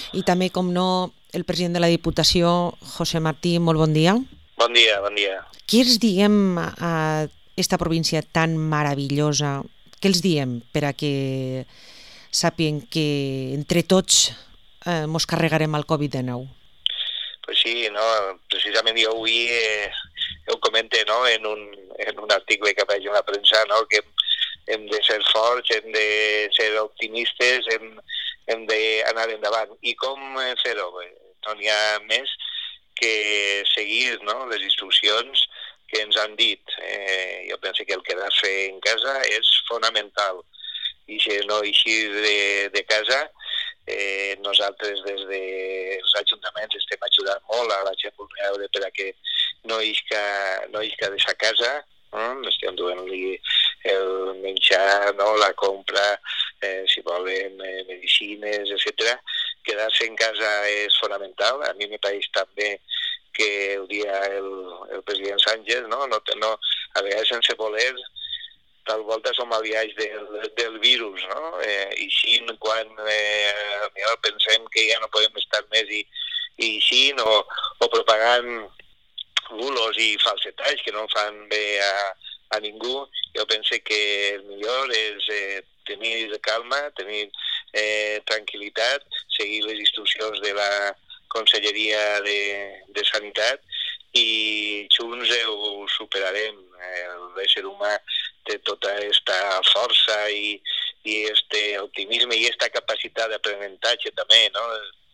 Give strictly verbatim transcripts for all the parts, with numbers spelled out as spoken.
I també, com no, el president de la Diputació, José Martí, molt bon dia. Bon dia, bon dia. Què els diem a esta província tan meravellosa? Què els diem per a que sàpien que entre tots eh, mos carregarem el covid dinou? Pues sí, no, precisament jo avui eh, ho comente, no, en un, en un article que vaig a la premsa, no, que hem, hem de ser forts, hem de ser optimistes, hem, hem d'anar endavant. I com fer-ho? No n'hi ha més que seguir, no, les instruccions que ens han dit. Eh, jo penso que el quedar-se en casa és fonamental. I si no eixir de, de casa, eh, nosaltres des dels ajuntaments estem ajudant molt a la gent vulnerable per a que no isca, no isca de sa casa, no? Estem duent-li el menjar, no? La compra, eh, si volen eh, medicines, etcètera. Quedar-se en casa és fonamental. A mi me pareix també que ho dia el, el president Sánchez, no? No, no, a vegades sense voler, tal volta som aliats del, del virus, no? Eh, I així, quan eh, pensem que ja no podem estar més i, i així, o, o propagant bulos i falsetats que no fan bé a, a ningú, jo penso que el millor és eh, tenir calma, tenir eh, tranquil·litat, seguir les instruccions de la Conselleria de, de Sanitat i junts ho superarem. L'ésser humà té tota aquesta força i, i este optimisme i aquesta capacitat d'aprenentatge també, no?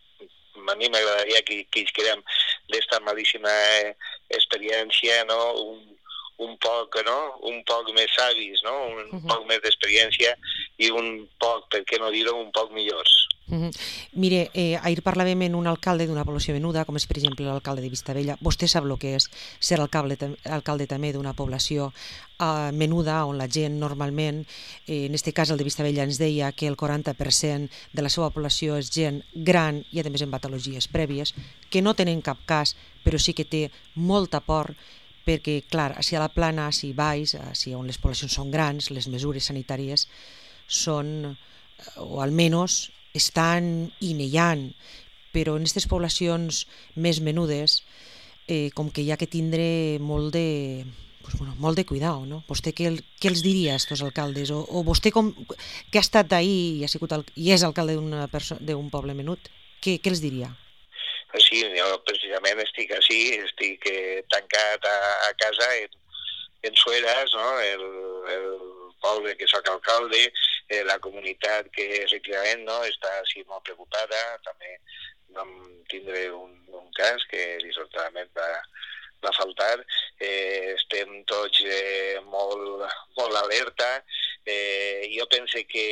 A mi m'agradaria que, que isquérem d'esta malíssima experiència, no? un, un poc, no? un poc més savis, no? un uh-huh. poc més d'experiència i un poc, per què no dir-ho, un poc millors. Uh-huh. Mire, eh, ahir parlàvem en un alcalde d'una població menuda, com és per exemple l'alcalde de Vistabella. Vostè sap el que és ser alcalde, alcalde també d'una població uh, menuda, on la gent normalment, eh, en aquest cas el de Vistabella ens deia que el quaranta per cent de la seva població és gent gran i a més amb patologies prèvies, que no tenen cap cas, però sí que té molta por, perquè, clar, si a la plana, si baix, si on les poblacions són grans, les mesures sanitàries són, o almenys estan i n'hi ha, però en aquestes poblacions més menudes, eh, com que hi ha que tindre molt de, pues, bueno, molt de cuidado, no? Vostè què, el, què els diria a estos alcaldes? O, o vostè, com, que ha estat ahí i, ha sigut el, i és alcalde d'un poble menut, què, què els diria? Sí, jo precisament estic així, estic eh, tancat a, a casa en, en Sueras, no? el, el poble que soc alcalde, eh, la comunitat que efectivament no, està així molt preocupada, també vam tindre un, un cas que dissortadament va, va faltar, eh, estem tots eh, molt, molt alerta, eh, jo penso que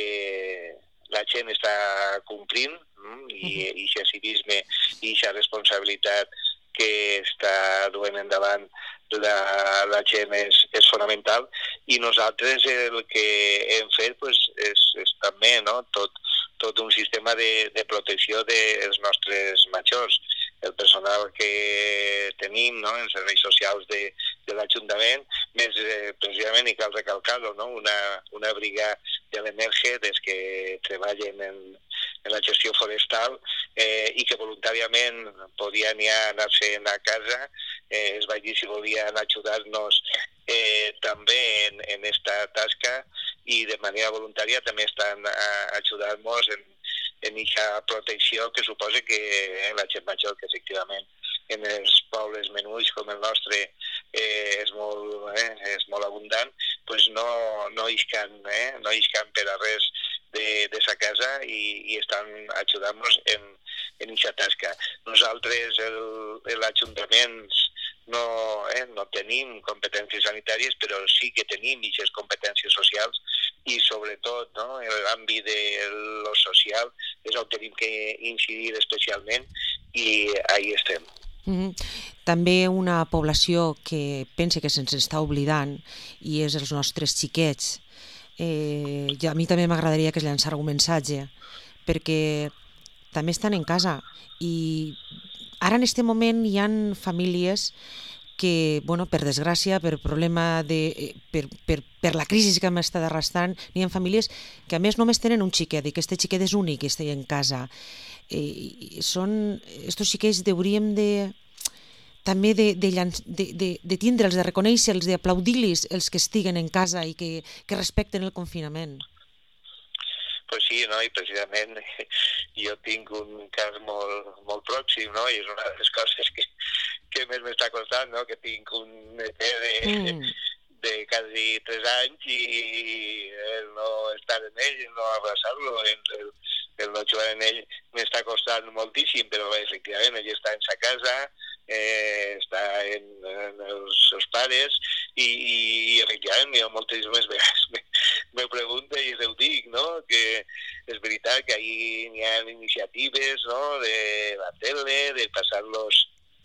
la gent està complint mm, i aquest civisme i aquesta responsabilitat que està duent endavant la, la gent és, és fonamental i nosaltres el que hem fet pues, és, és també no? tot, tot un sistema de, de protecció dels nostres majors. El personal que tenim no? en serveis socials de, de l'Ajuntament, més eh, precisament, i cal recalcar-ho, no? una, una brigada de l'Emerge des que treballen en, en la gestió forestal eh, i que voluntàriament podien ja anar-se'n a casa, eh, es va dir si volien ajudar-nos eh, també en, en esta tasca i de manera voluntària també estan ajudant-nos en en aquesta protecció que suposa que eh, la gent major, que efectivament en els pobles menuts com el nostre eh, és, molt, eh, és molt abundant, pues no, no iscan, eh, no iscan per a res de, de sa casa i, i estan ajudant-nos en, en aquesta tasca. Nosaltres, l'Ajuntament, no, eh, no tenim competències sanitàries, però sí que tenim aquestes competències socials i sobretot no, l'àmbit de lo social és on tenim que incidir especialment i ahí estem. Mm-hmm. També una població que pensa que se'ns està oblidant i és els nostres xiquets. Eh, a mi també m'agradaria que es llançara un missatge perquè també estan en casa i ara en aquest moment hi ha famílies que, bueno, per desgràcia, per problema de... per, per, per la crisi que hem estat arrastrant, hi ha famílies que a més només tenen un xiquet i que aquest xiquet és únic que està en casa. eh, són, estos xiquets hauríem de també de, de, de, de, de tindre'ls, de reconèixer-los, d'aplaudir-los els que estiguen en casa i que, que respecten el confinament. Pues sí, no? I precisament jo tinc un cas molt, molt pròxim, no? I és una de les coses que, que més m'està costant, no? Que tinc un neté de, mm. de quasi tres anys i el no estar en ell, no abraçar-lo, el, el no jugar en ell m'està costant moltíssim, però efectivament ell està en sa casa, eh, està en, en els seus pares i, i, i efectivament jo moltíssimes vegades me, me pregunto i ho dic, no? Que és veritat que ahí hi ha iniciatives, no? De la tele, de passar-los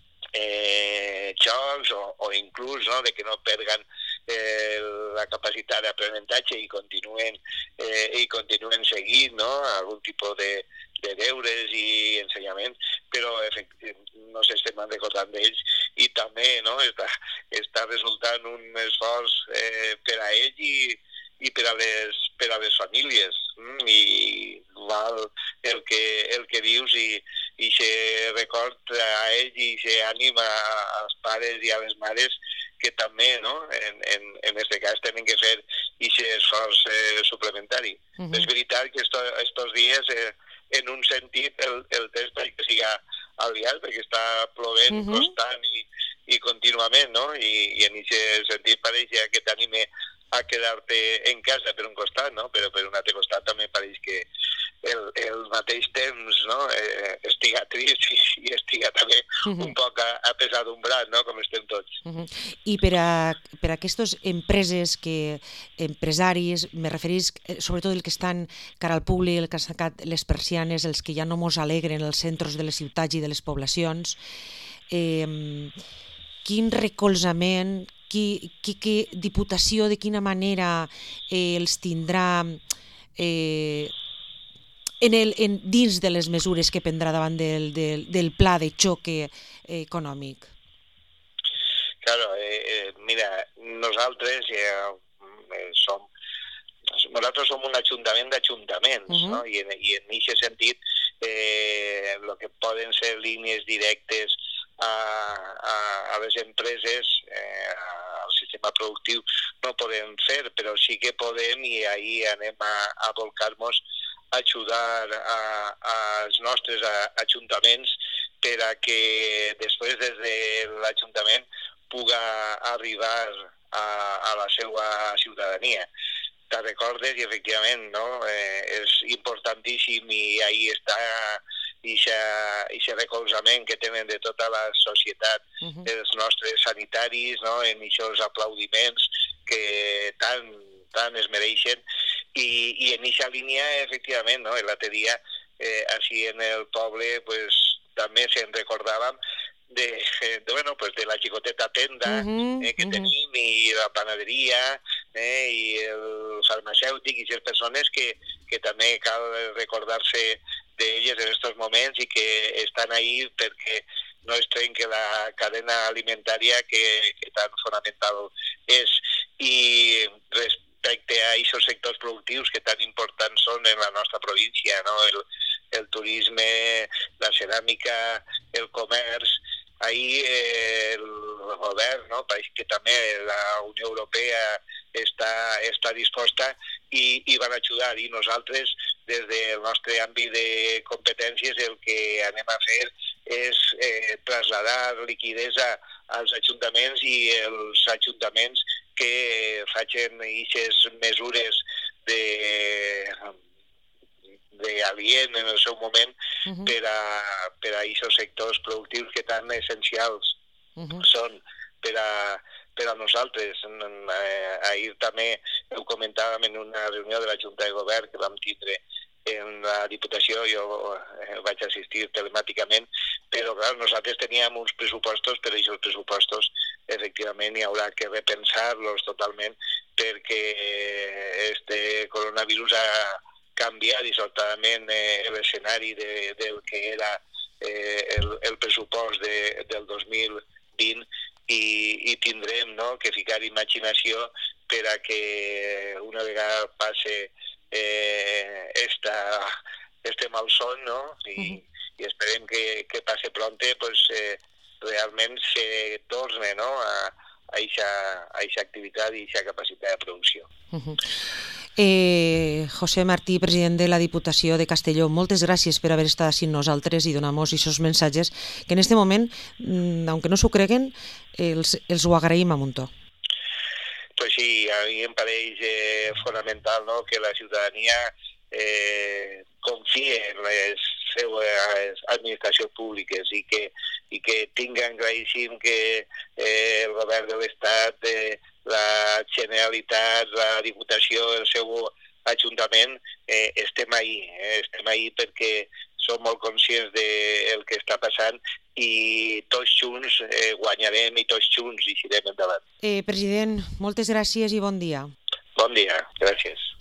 eh, jocs o, o inclús, no? De que no perden eh, la capacitat d'aprenentatge i continuen eh, i continuen seguint, no? Algun tipus de de deures i ensenyament, però no s'estem recordant d'ells i també no, està, està resultant un esforç eh, per a ells i, i per, a les, per a les famílies. Mm? I val el que, el que dius i, i se record a ells i se anima als pares i a les mares que també, no? en, en, en este cas, tenen que fer aquest esforç eh, suplementari. Uh-huh. És veritat que estos, estos dies eh, en un sentit el, el temps que siga aliat perquè està plovent uh-huh. constant i, i contínuament, no? I, i en aquest sentit pareix que t'anime a quedar-te en casa per un costat, no? Però per un altre costat també pareix que el, el mateix temps, no? Eh, estiga trist i, i estiga també uh-huh. un poc apesadumbrat, no? Com estem tots. Uh-huh. I per a, per a aquestes empreses, que empresaris, me referís sobretot el que estan cara al públic, el que han sacat les persianes, els que ja no mos alegren els centres de les ciutats i de les poblacions, eh, quin recolzament, qui, qui, qui Diputació, de quina manera eh, els tindrà eh, en el, en, dins de les mesures que prendrà davant del, del, del pla de xoc eh, econòmic? Claro, eh, eh, mira, nosaltres ja eh, som nosaltres som un ajuntament d'ajuntaments, uh-huh. no? I en, i en aquest sentit eh, el que poden ser línies directes a, a, a les empreses, eh, al sistema productiu, no podem fer, però sí que podem i ahir anem a, a volcar-nos a ajudar als nostres a, ajuntaments per a que després des de l'Ajuntament puga arribar a, a la seva ciutadania. Te recordes i efectivament no? eh, és importantíssim i ahí està aquest recolzament que tenen de tota la societat, uh-huh. els nostres sanitaris, no? En aquests aplaudiments que tant, tant es mereixen i, i en aquesta línia efectivament, no? L'altre dia eh, així en el poble pues, també se'n recordàvem de, de, bueno, pues de la xicoteta tenda uh-huh, eh, que uh-huh. tenim i la panaderia eh, i el farmacèutic i les persones que, que també cal recordar-se d'elles en aquests moments i que estan ahí perquè no es trenque la cadena alimentària que, que tan fonamental és. I respecte a aquests sectors productius que tan importants són en la nostra província, no? el, el turisme, la ceràmica, el comerç, ahir eh, el govern, no? Pareix que també la Unió Europea està, està disposta i, i van ajudar. I nosaltres, des del nostre àmbit de competències, el que anem a fer és eh, traslladar liquidesa als ajuntaments i els ajuntaments que facin aquestes mesures de d'alient en el seu moment uh-huh. per a per a aquests sectors productius que tan essencials uh-huh. són per a, per a nosaltres. Eh, ahir també ho comentàvem en una reunió de la Junta de Govern que vam tindre en la Diputació, jo eh, vaig assistir telemàticament, però clar, nosaltres teníem uns pressupostos, però aquests pressupostos efectivament hi haurà que repensar-los totalment perquè este coronavirus ha canviat dissortadament eh, l'escenari de, del que era eh, el, el pressupost de, del dos mil vint i, i tindrem no, que ficar imaginació per a que una vegada passe eh, esta, este malson no? I, uh-huh. i esperem que, que passe pronte, pues, eh, realment se torne, no?, a, a aquesta activitat i aquesta capacitat de producció. Uh-huh. eh, José Martí, president de la Diputació de Castelló, moltes gràcies per haver estat així amb nosaltres i donar-nos aquests missatges que en aquest moment, aunque no s'ho creguen, els, els ho agraïm a muntó. Pues sí, a mi em pareix eh, fonamental, no?, que la ciutadania eh, confie en les seues administracions públiques i que, i que tinguen claríssim que eh, el govern de l'Estat, eh, la Generalitat, la Diputació, el seu Ajuntament, eh, estem ahí, eh, estem ahí perquè som molt conscients del que està passant i tots junts eh, guanyarem i tots junts eixirem endavant. Eh, president, moltes gràcies i bon dia. Bon dia, gràcies.